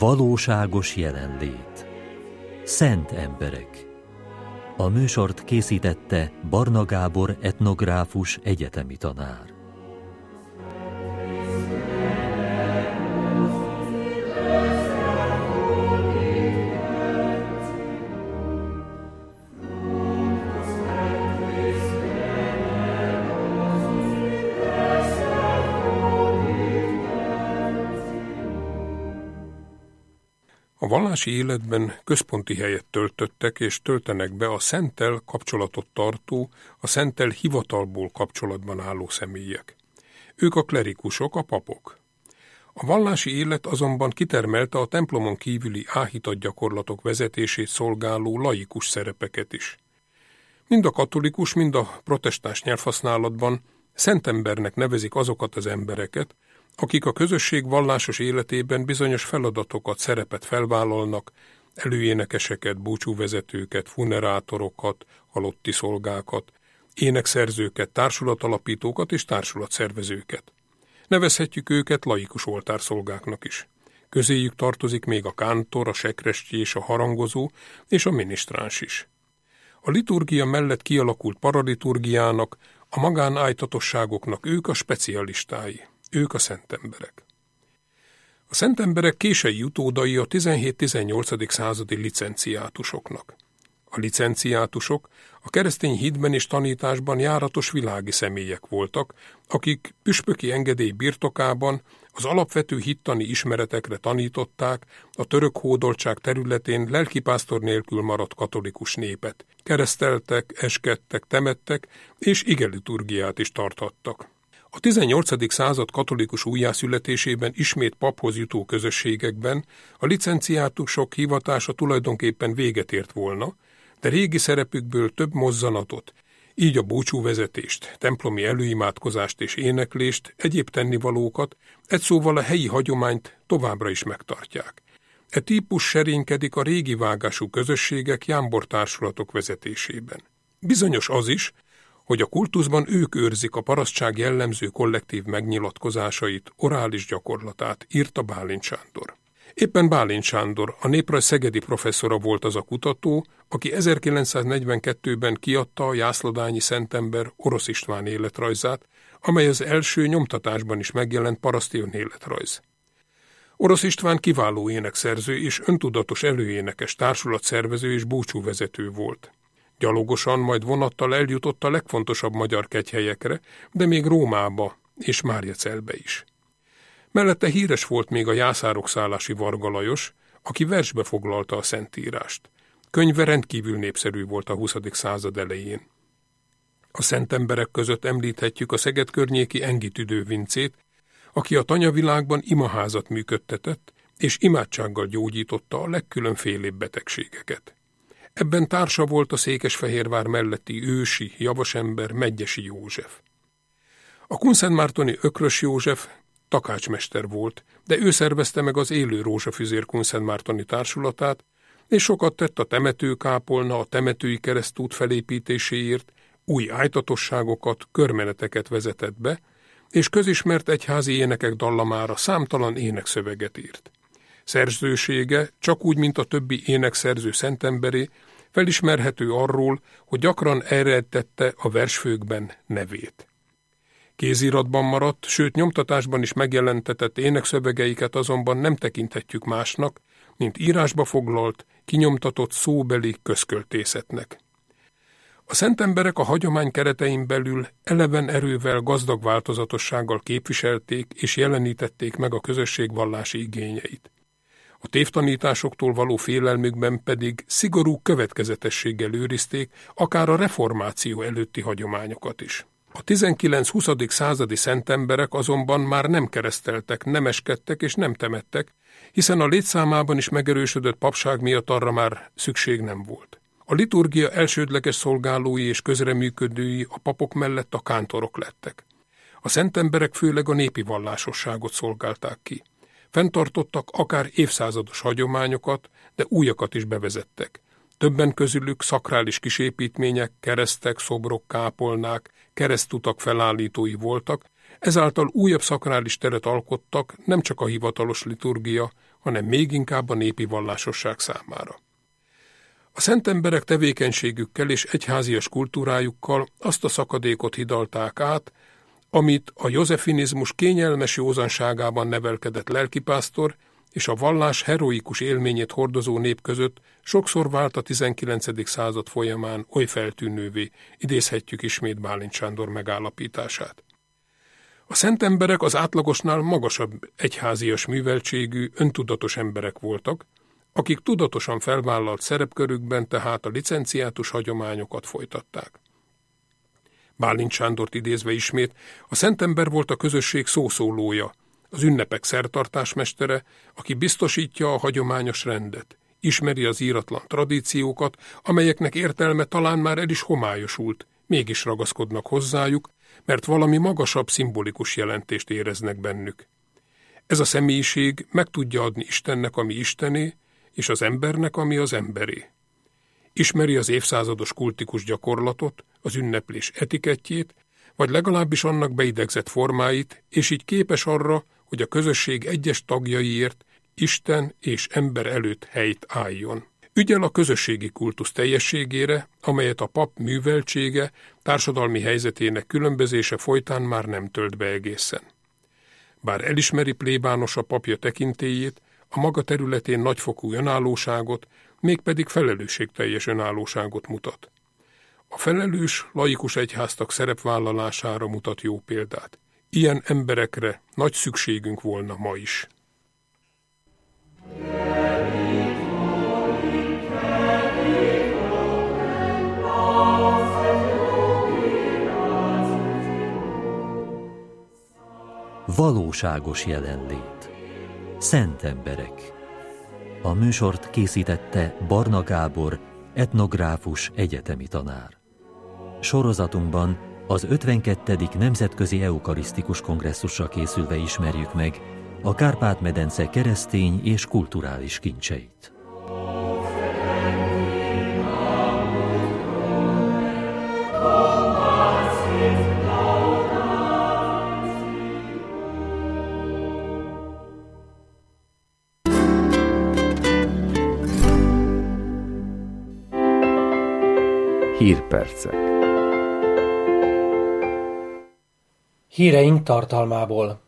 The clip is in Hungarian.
Valóságos jelenlét. Szent emberek. A műsort készítette Barna Gábor etnográfus egyetemi tanár. A vallási életben központi helyet töltöttek és töltenek be a szenttel kapcsolatot tartó, a szenttel hivatalból kapcsolatban álló személyek. Ők a klerikusok, a papok. A vallási élet azonban kitermelte a templomon kívüli áhított gyakorlatok vezetését szolgáló laikus szerepeket is. Mind a katolikus, mind a protestáns nyelvhasználatban szentembernek nevezik azokat az embereket, akik a közösség vallásos életében bizonyos feladatokat, szerepet felvállalnak, előénekeseket, búcsúvezetőket, funerátorokat, halotti szolgákat, énekszerzőket, társulatalapítókat és társulatszervezőket. Nevezhetjük őket laikus oltárszolgáknak is. Közéjük tartozik még a kántor, a sekrestyi és a harangozó és a minisztráns is. A liturgia mellett kialakult paraliturgiának, a magánájtatosságoknak ők a specialistái. Ők a szentemberek. A szentemberek késői utódai a 17-18. századi licenciátusoknak. A licenciátusok a keresztény hitben és tanításban járatos világi személyek voltak, akik püspöki engedély birtokában az alapvető hittani ismeretekre tanították a török hódoltság területén lelkipásztor nélkül maradt katolikus népet. Kereszteltek, eskedtek, temettek és igeliturgiát is tarthattak. A 18. század katolikus újjászületésében ismét paphoz jutó közösségekben a licenciátusok hivatása tulajdonképpen véget ért volna, de régi szerepükből több mozzanatot, így a búcsúvezetést, templomi előimádkozást és éneklést, egyéb tennivalókat, egy szóval a helyi hagyományt továbbra is megtartják. E típus serénykedik a régi vágású közösségek jámbortársulatok vezetésében. Bizonyos az is, hogy a kultuszban ők őrzik a parasztság jellemző kollektív megnyilatkozásait, orális gyakorlatát, írta Bálint Sándor. Éppen Bálint Sándor, a néprajz szegedi professzora volt az a kutató, aki 1942-ben kiadta a jászladányi szentember Orosz István életrajzát, amely az első nyomtatásban is megjelent paraszti önéletrajz. Orosz István kiváló énekszerző és öntudatos előénekes, társulatszervező és búcsúvezető volt. Gyalogosan, majd vonattal eljutott a legfontosabb magyar kegyhelyekre, de még Rómába és Márjacelbe is. Mellette híres volt még a jászárokszállási Varga Lajos, aki versbe foglalta a Szentírást. Könyve rendkívül népszerű volt a 20. század elején. A szentemberek között említhetjük a Szeged környéki Engi Tüdő Vincét, aki a tanyavilágban imaházat működtetett, és imádsággal gyógyította a legkülönfélébb betegségeket. Ebben társa volt a Székesfehérvár melletti ősi, javasember Medgyessy József. A kunszentmártoni Ökrös József takácsmester volt, de ő szervezte meg az Élő Rózsafüzér kunszentmártoni társulatát, és sokat tett a temetőkápolna, a temetői keresztút felépítéséért, új ájtatosságokat, körmeneteket vezetett be, és közismert egyházi énekek dallamára számtalan énekszöveget írt. Szerzősége, csak úgy, mint a többi énekszerző szentemberé, felismerhető arról, hogy gyakran elrejtette a versfőkben nevét. Kéziratban maradt, sőt nyomtatásban is megjelentetett énekszövegeiket azonban nem tekinthetjük másnak, mint írásba foglalt, kinyomtatott szóbeli közköltészetnek. A szentemberek a hagyomány keretein belül eleven erővel, gazdag változatossággal képviselték és jelenítették meg a közösség vallási igényeit. A tévtanításoktól való félelmükben pedig szigorú következetességgel őrizték akár a reformáció előtti hagyományokat is. A 19-20. századi szentemberek azonban már nem kereszteltek, nem eskedtek és nem temettek, hiszen a létszámában is megerősödött papság miatt arra már szükség nem volt. A liturgia elsődleges szolgálói és közreműködői a papok mellett a kántorok lettek. A szentemberek főleg a népi vallásosságot szolgálták ki. Fenntartottak akár évszázados hagyományokat, de újakat is bevezettek. Többen közülük szakrális kisépítmények, keresztek, szobrok, kápolnák, keresztutak felállítói voltak, ezáltal újabb szakrális teret alkottak nem csak a hivatalos liturgia, hanem még inkább a népi vallásosság számára. A szent emberek tevékenységükkel és egyházias kultúrájukkal azt a szakadékot hidalták át, amit a jozefinizmus kényelmes józanságában nevelkedett lelkipásztor és a vallás heroikus élményét hordozó nép között sokszor vált a 19. század folyamán oly feltűnővé, idézhetjük ismét Bálint Sándor megállapítását. A szent emberek az átlagosnál magasabb egyházias műveltségű, öntudatos emberek voltak, akik tudatosan felvállalt szerepkörükben tehát a licenciátus hagyományokat folytatták. Bálint Sándort idézve ismét, a szentember volt a közösség szószólója, az ünnepek szertartásmestere, aki biztosítja a hagyományos rendet, ismeri az íratlan tradíciókat, amelyeknek értelme talán már el is homályosult, mégis ragaszkodnak hozzájuk, mert valami magasabb szimbolikus jelentést éreznek bennük. Ez a személyiség meg tudja adni Istennek, ami Istené, és az embernek, ami az emberé. Ismeri az évszázados kultikus gyakorlatot, az ünneplés etikettjét, vagy legalábbis annak beidegzett formáit, és így képes arra, hogy a közösség egyes tagjaiért Isten és ember előtt helyt álljon. Ügyel a közösségi kultusz teljességére, amelyet a pap műveltsége, társadalmi helyzetének különbözése folytán már nem tölt be egészen. Bár elismeri plébános a papja tekintélyét, a maga területén nagyfokú önállóságot, mégpedig felelősségteljes önállóságot mutat. A felelős, laikus egyháztag szerepvállalására mutat jó példát. Ilyen emberekre nagy szükségünk volna ma is. Valóságos jelenlét. Szent emberek. A műsort készítette Barna Gábor, etnográfus, egyetemi tanár. Sorozatunkban az 52. Nemzetközi Eukarisztikus Kongresszusra készülve ismerjük meg a Kárpát-medence keresztény és kulturális kincseit. Hírpercek. Híreink tartalmából.